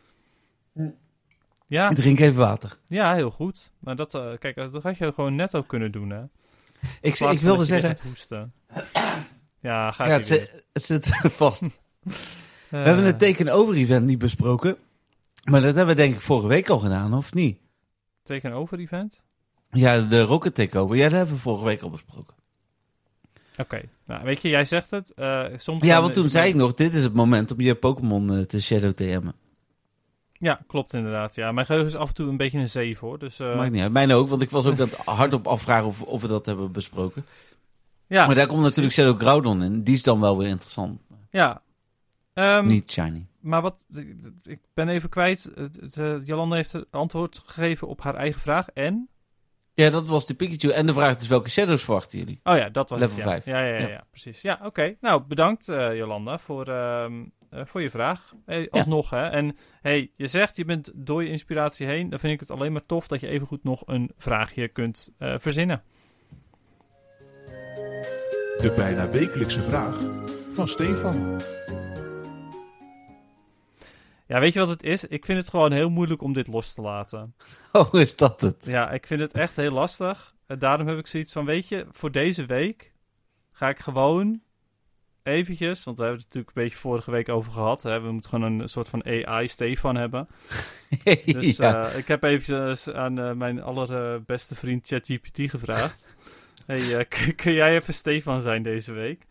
Ja, Ik drink even water. ja, heel goed. Maar kijk, dat had je gewoon net ook kunnen doen, hè? Ik wilde zeggen... Het hoesten. Ja, gaat Ja, ie weer. het zit vast. We hebben het take-over-event niet besproken. Maar dat hebben we denk ik vorige week al gedaan, of niet? Take-over event? Ja, de Rocket Takeover. Ja, dat hebben we vorige week al besproken. Oké. Nou, weet je, jij zegt het. Soms Ja, dan want is toen het- zei ik nog, dit is het moment om je Pokémon te Shadow TM'en. Ja, klopt inderdaad. Ja, mijn geheugen is af en toe een beetje een 7, hoor. Dus, Maakt niet uit. Mijn ook, want ik was ook aan het hardop afvragen of we dat hebben besproken. ja, Maar daar komt natuurlijk Shadow Groudon in. Die is dan wel weer interessant. ja. Niet shiny. Maar wat, ik ben even kwijt. Jolanda heeft het antwoord gegeven op haar eigen vraag. En? Ja, dat was de Pikachu. En de vraag is, welke shadows verwachten jullie? Oh ja, dat was Level het. Ja. 5. Ja, Ja. precies. Ja, oké. Nou, bedankt Jolanda voor je vraag. Alsnog, hè. En hey, je zegt je bent door je inspiratie heen. Dan vind ik het alleen maar tof dat je evengoed nog een vraagje kunt verzinnen. De bijna wekelijkse vraag van Stefan. Ja, weet je wat het is? Ik vind het gewoon heel moeilijk om dit los te laten. Oh, is dat het? Ja, ik vind het echt heel lastig. Daarom heb ik zoiets van, weet je, voor deze week ga ik gewoon eventjes, want we hebben het natuurlijk een beetje vorige week over gehad. Hè? We moeten gewoon een soort van AI-Stefan hebben. Dus Ja. ik heb eventjes aan mijn allerbeste vriend ChatGPT gevraagd. Hey, kun jij even Stefan zijn deze week?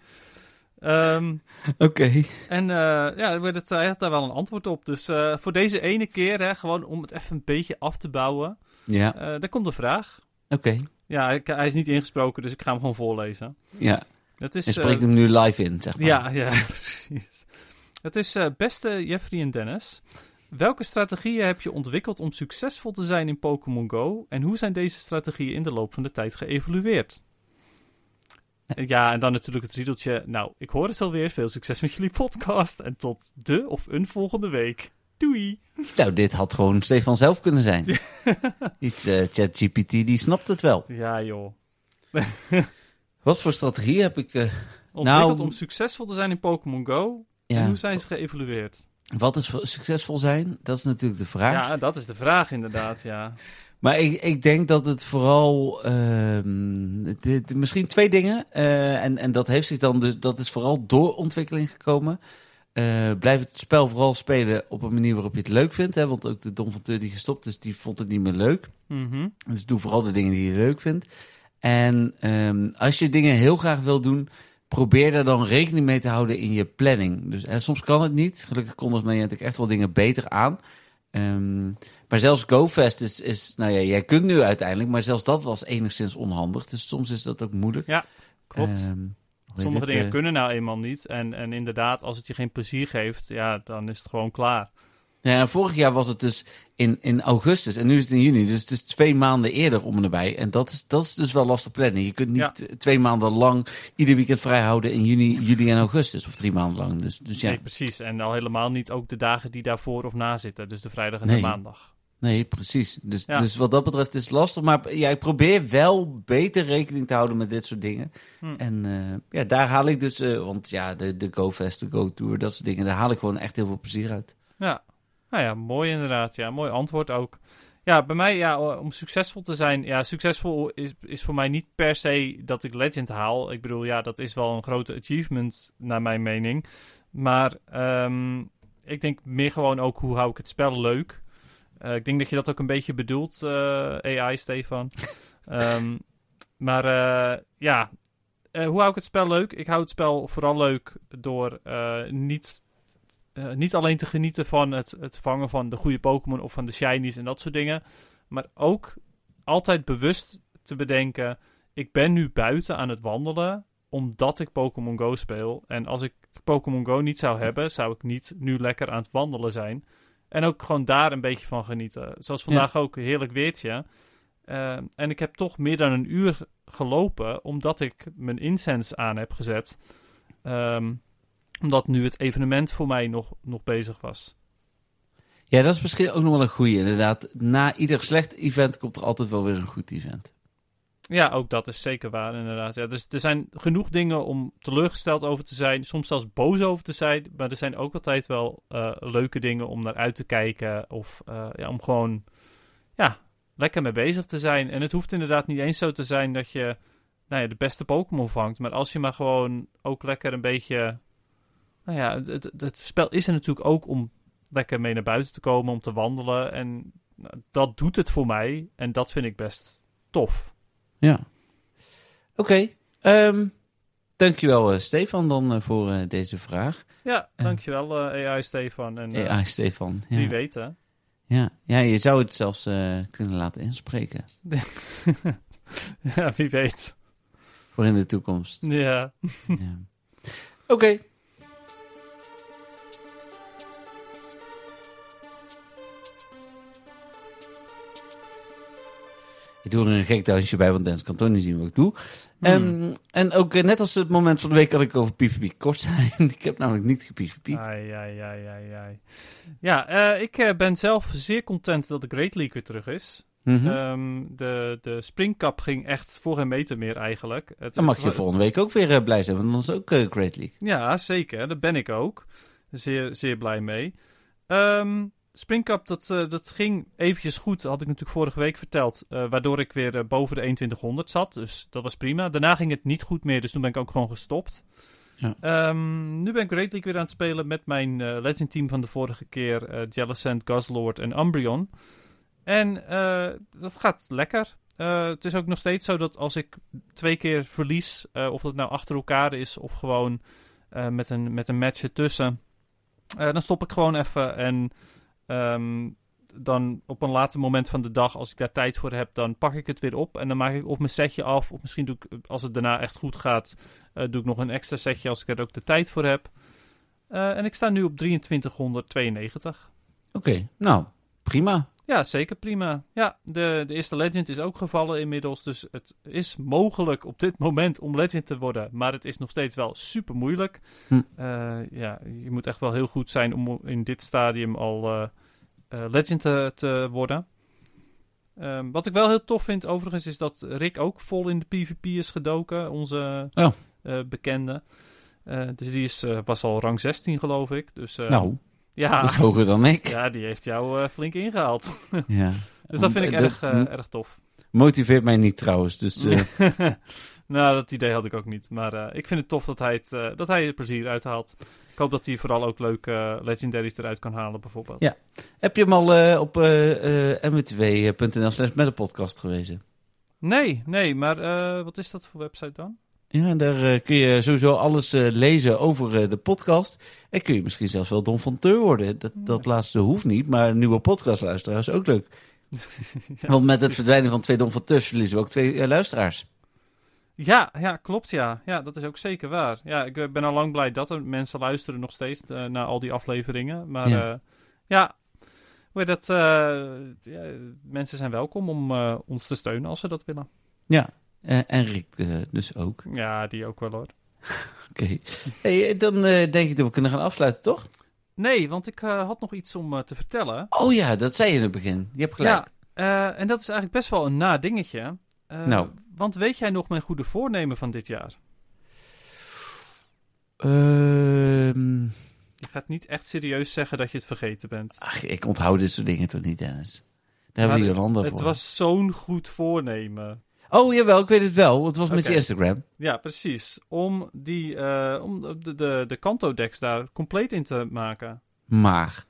Oké. En hij had daar wel een antwoord op. Dus voor deze ene keer, hè, gewoon om het even een beetje af te bouwen. Ja, Daar komt de vraag. oké. Ja, hij is niet ingesproken, dus ik ga hem gewoon voorlezen. Ja, Het is, en spreekt hem nu live in, zeg maar. ja, precies. Het is beste Jeffrey en Dennis. Welke strategieën heb je ontwikkeld om succesvol te zijn in Pokémon Go? En hoe zijn deze strategieën in de loop van de tijd geëvolueerd? Ja, en dan natuurlijk het riedeltje. Nou, ik hoor het alweer. Veel succes met jullie podcast. En tot de of een volgende week. Doei! Nou, dit had gewoon Stefan zelf kunnen zijn. ChatGPT, die snapt het wel. Ja, joh. Wat voor strategie heb ik... Ontwikkeld om succesvol te zijn in Pokémon Go. En ja, hoe zijn ze geëvolueerd? wat is succesvol zijn? Dat is natuurlijk de vraag. Ja, dat is de vraag inderdaad, ja. Maar ik denk dat het vooral... misschien 2 dingen. En dat heeft zich dan dus... Dat is vooral door ontwikkeling gekomen. Blijf het spel vooral spelen op een manier waarop je het leuk vindt. Hè? Want ook de Don van Teur die gestopt is, die vond het niet meer leuk. Mhm. Dus doe vooral de dingen die je leuk vindt. En als je dingen heel graag wil doen, probeer daar dan rekening mee te houden in je planning. Dus soms kan het niet. Gelukkig kondigt Niantic echt wel dingen beter aan. Maar zelfs GoFest is... Nou ja, jij kunt nu uiteindelijk, maar zelfs dat was enigszins onhandig. Dus soms is dat ook moeilijk. Ja, klopt. Sommige dingen kunnen. kunnen nou eenmaal niet. En inderdaad, als het je geen plezier geeft, ja, dan is het gewoon klaar. Ja, vorig jaar was het dus in augustus en nu is het in juni. Dus het is 2 maanden eerder om en erbij. En dat is dus wel lastig plannen. Je kunt niet 2 maanden lang ieder weekend vrij houden in juni, juli en augustus. Of 3 maanden lang. Dus ja. Nee, precies. En al helemaal niet ook de dagen die daarvoor of na zitten. Dus de vrijdag en Nee. de maandag. Nee, precies. Ja. Dus wat dat betreft is het lastig. Maar ja, ik probeer wel beter rekening te houden met dit soort dingen. En daar haal ik dus... want ja, de GoFest, de GoTour, dat soort dingen... daar haal ik gewoon echt heel veel plezier uit. Ja, nou ja, mooi inderdaad. Ja, mooi antwoord ook. Ja, bij mij, ja, om succesvol te zijn... Ja, succesvol is voor mij niet per se dat ik Legend haal. Ik bedoel, ja, dat is wel een grote achievement, naar mijn mening. Maar ik denk meer gewoon ook, hoe hou ik het spel leuk? Ik denk dat je dat ook een beetje bedoelt, AI, Stefan. Hoe hou ik het spel leuk? Ik hou het spel vooral leuk door niet alleen te genieten van het vangen van de goede Pokémon of van de shinies en dat soort dingen. Maar ook altijd bewust te bedenken, ik ben nu buiten aan het wandelen omdat ik Pokémon Go speel. En als ik Pokémon Go niet zou hebben, zou ik niet nu lekker aan het wandelen zijn. En ook gewoon daar een beetje van genieten. Zoals vandaag ook, heerlijk weertje. En ik heb toch meer dan een uur gelopen, omdat ik mijn incense aan heb gezet. Omdat nu het evenement voor mij nog bezig was. Ja, dat is misschien ook nog wel een goeie. Inderdaad, na ieder slecht event komt er altijd wel weer een goed event. Ja, ook dat is zeker waar, inderdaad. Ja, dus er zijn genoeg dingen om teleurgesteld over te zijn. Soms zelfs boos over te zijn. Maar er zijn ook altijd wel leuke dingen om naar uit te kijken. Of om gewoon lekker mee bezig te zijn. En het hoeft inderdaad niet eens zo te zijn dat je de beste Pokémon vangt. Maar als je maar gewoon ook lekker een beetje... het spel is er natuurlijk ook om lekker mee naar buiten te komen. Om te wandelen. En dat doet het voor mij. En dat vind ik best tof. Ja. Oké. Dankjewel Stefan dan voor deze vraag. Ja, dankjewel AI Stefan. En, AI Stefan. Ja. Wie weet hè. Ja, je zou het zelfs kunnen laten inspreken. Ja, wie weet. Voor in de toekomst. Ja. Ja. Oké. Ik doe er een gek dansje bij, want Dance kan toch niet zien wat ik doe. En ook net als het moment van de week had ik over PvP kort zijn. Ik heb namelijk niet gepvp'd. Ai. Ja, ik ben zelf zeer content dat de Great League weer terug is. De Spring Cup ging echt voor geen meter meer eigenlijk. Dan mag je volgende week ook weer blij zijn, want dan is ook Great League. Ja, zeker. Daar ben ik ook. Zeer, zeer blij mee. Spring Cup, dat ging eventjes goed. Dat had ik natuurlijk vorige week verteld. Waardoor ik weer boven de 2100 zat. Dus dat was prima. Daarna ging het niet goed meer. Dus toen ben ik ook gewoon gestopt. Ja. Nu ben ik Great League weer aan het spelen met mijn Legend team van de vorige keer. Jellicent, Guzzlord en Umbreon. En dat gaat lekker. Het is ook nog steeds zo dat als ik 2 keer verlies, of dat nou achter elkaar is of gewoon met een match ertussen, dan stop ik gewoon even en dan op een later moment van de dag, als ik daar tijd voor heb, dan pak ik het weer op en dan maak ik of mijn setje af, of misschien doe ik, als het daarna echt goed gaat, doe ik nog een extra setje als ik er ook de tijd voor heb. En ik sta nu op 2392. Oké, nou, prima. Ja, zeker prima. Ja, de eerste Legend is ook gevallen inmiddels. Dus het is mogelijk op dit moment om Legend te worden. Maar het is nog steeds wel super moeilijk. Ja, je moet echt wel heel goed zijn om in dit stadium al Legend te worden. Wat ik wel heel tof vind overigens is dat Rick ook vol in de PvP is gedoken. Onze bekende. Dus die was al rang 16 geloof ik. Dus, ja, dat is hoger dan ik. Ja, die heeft jou flink ingehaald. Ja. Dus dat vind ik erg tof. Motiveert mij niet trouwens. Dus, nou, dat idee had ik ook niet. Maar ik vind het tof dat hij er plezier uithaalt. Ik hoop dat hij vooral ook leuke legendaries eruit kan halen bijvoorbeeld. Ja. Heb je hem al op mwtw.nl/metapodcast gewezen? Nee. Maar wat is dat voor website dan? Ja, en daar kun je sowieso alles lezen over de podcast. En kun je misschien zelfs wel Don van Teur worden. Dat laatste hoeft niet, maar een nieuwe podcastluisteraar is ook leuk. Ja, want met het verdwijnen van 2 Don van Teurs verliezen we ook 2 luisteraars. Ja, klopt ja. Ja, dat is ook zeker waar. Ja, ik ben al lang blij dat er mensen luisteren nog steeds naar al die afleveringen. Maar mensen zijn welkom om ons te steunen als ze dat willen. Ja. En Rick dus ook. Ja, die ook wel hoor. Oké. Hey, dan denk ik dat we kunnen gaan afsluiten, toch? Nee, want ik had nog iets om te vertellen. Oh ja, dat zei je in het begin. Je hebt gelijk. Ja, en dat is eigenlijk best wel een dingetje. Want weet jij nog mijn goede voornemen van dit jaar? Je gaat niet echt serieus zeggen dat je het vergeten bent. Ach, ik onthoud dit soort dingen toch niet, Dennis? Daar hebben we Jolanda voor. Het was zo'n goed voornemen. Oh, jawel, ik weet het wel. Het was met je Instagram. Ja, precies. Om de Kanto-decks daar compleet in te maken. Maar,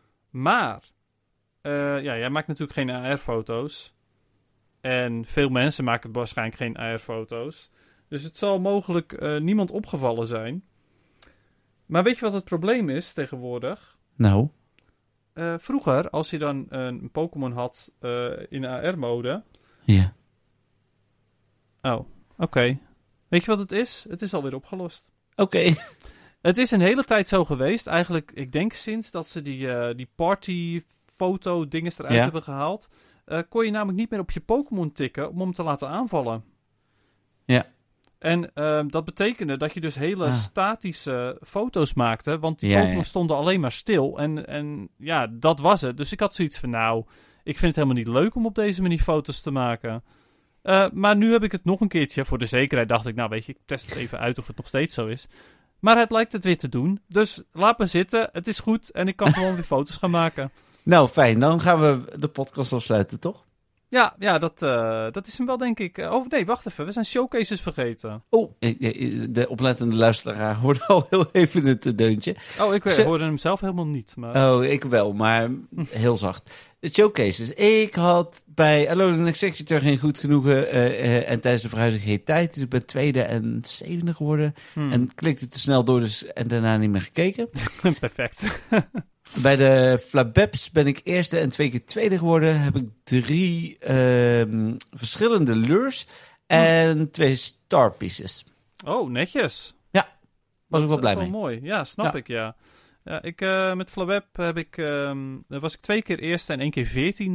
jij maakt natuurlijk geen AR-foto's. En veel mensen maken waarschijnlijk geen AR-foto's. Dus het zal mogelijk niemand opgevallen zijn. Maar weet je wat het probleem is tegenwoordig? Nou? Vroeger, als je dan een Pokémon had in AR-mode... Ja. Oh, oké. Weet je wat het is? Het is alweer opgelost. Oké. Het is een hele tijd zo geweest. Eigenlijk, ik denk sinds dat ze die party-foto-dinges eruit hebben gehaald... kon je namelijk niet meer op je Pokémon tikken om hem te laten aanvallen. Ja. En dat betekende dat je dus hele statische foto's maakte... want die Pokémon stonden alleen maar stil. En ja, dat was het. Dus ik had zoiets van, ik vind het helemaal niet leuk om op deze manier foto's te maken... maar nu heb ik het nog een keertje. Voor de zekerheid dacht ik, ik test het even uit of het nog steeds zo is. Maar het lijkt het weer te doen. Dus laat me zitten. Het is goed. En ik kan gewoon weer foto's gaan maken. Nou, fijn. Dan gaan we de podcast afsluiten, toch? Ja, dat is hem wel, denk ik. Nee, wacht even. We zijn showcases vergeten. Oh, de oplettende luisteraar hoorde al heel even het deuntje. Oh, ik hoorde hem zelf helemaal niet. Maar... Oh, ik wel, maar heel zacht. Showcases. Ik had bij Alone Executor geen goed genoegen en tijdens de verhuizing geen tijd. Dus ik ben 2e en 7e geworden. En klikte te snel door en daarna niet meer gekeken. Perfect. Bij de Flabebs ben ik 1e en 2 keer 2e geworden. Heb ik 3 verschillende lures en 2 star pieces. Oh, netjes. Ja, was ik wel blij mee. Mooi. Ja, snap ik, ja. Ja, ik met Flabeb was ik 2 keer 1e en 1 keer 14e.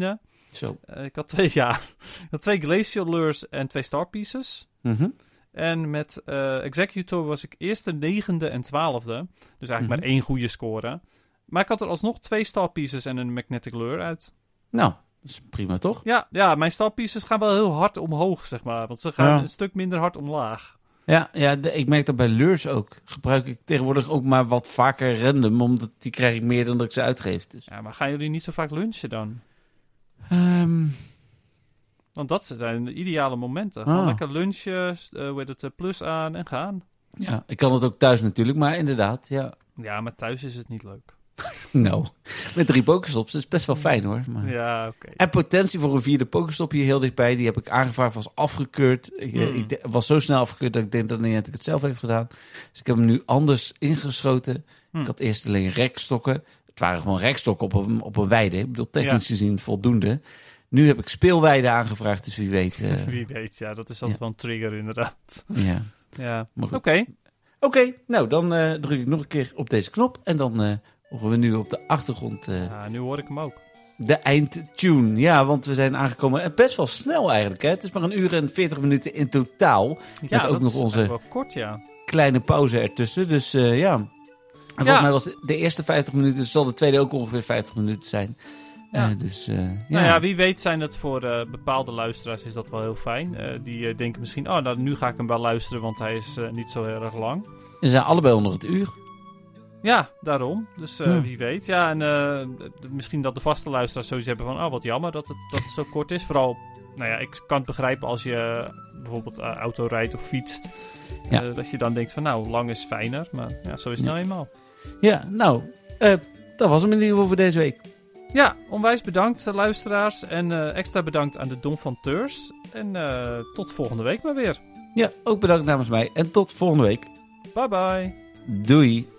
Zo. Ik had 2 jaar. Ik had 2 Glacial Lures en 2 Star Pieces. Mhm. En met Executor was ik eerste, 9e en 12e. Dus eigenlijk maar 1 goede score. Maar ik had er alsnog 2 Star Pieces en een Magnetic Lure uit. Nou, dat is prima toch? Ja, mijn Star Pieces gaan wel heel hard omhoog, zeg maar. Want ze gaan een stuk minder hard omlaag. Ja, ik merk dat bij lures ook. Gebruik ik tegenwoordig ook maar wat vaker random, omdat die krijg ik meer dan dat ik ze uitgeef. Dus. Ja, maar gaan jullie niet zo vaak lunchen dan? Want dat zijn de ideale momenten. Gewoon lekker lunchen, plus aan en gaan. Ja, ik kan het ook thuis natuurlijk, maar inderdaad, ja. Ja, maar thuis is het niet leuk. Nou, met 3 pokestops is best wel fijn hoor. Maar... Ja, oké. En potentie voor een 4e pokestop hier heel dichtbij. Die heb ik aangevraagd, was afgekeurd. Ik was zo snel afgekeurd dat ik denk dat ik het zelf heeft gedaan. Dus ik heb hem nu anders ingeschoten. Ik had eerst alleen rekstokken. Het waren gewoon rekstokken op een weide. Ik bedoel, technisch gezien voldoende. Nu heb ik speelweide aangevraagd, dus wie weet. Wie weet, ja. Dat is altijd wel een trigger inderdaad. Ja. Oké. Nou dan druk ik nog een keer op deze knop. En dan horen we nu op de achtergrond... nu hoor ik hem ook. De eindtune. Ja, want we zijn aangekomen best wel snel eigenlijk. Hè? Het is maar 1 uur en 40 minuten in totaal. Ja, met ook dat nog is onze wel kort, ja. kleine pauze ertussen. Dus ja. En volgens mij was de eerste 50 minuten, dus zal de tweede ook ongeveer 50 minuten zijn. Ja. Ja. Nou ja, wie weet zijn het voor bepaalde luisteraars is dat wel heel fijn. Die denken misschien, nu ga ik hem wel luisteren, want hij is niet zo heel erg lang. Ze zijn allebei onder het uur. Ja, daarom. Dus wie weet. Ja, en misschien dat de vaste luisteraars zoiets hebben van... wat jammer dat het zo kort is. Vooral, nou ja, ik kan het begrijpen als je bijvoorbeeld auto rijdt of fietst. Dat je dan denkt van, lang is fijner. Maar ja, zo is het nou eenmaal. Ja, nou, dat was hem in ieder geval voor deze week. Ja, onwijs bedankt luisteraars. En extra bedankt aan de Don van Teurs. En tot volgende week maar weer. Ja, ook bedankt namens mij. En tot volgende week. Bye bye. Doei.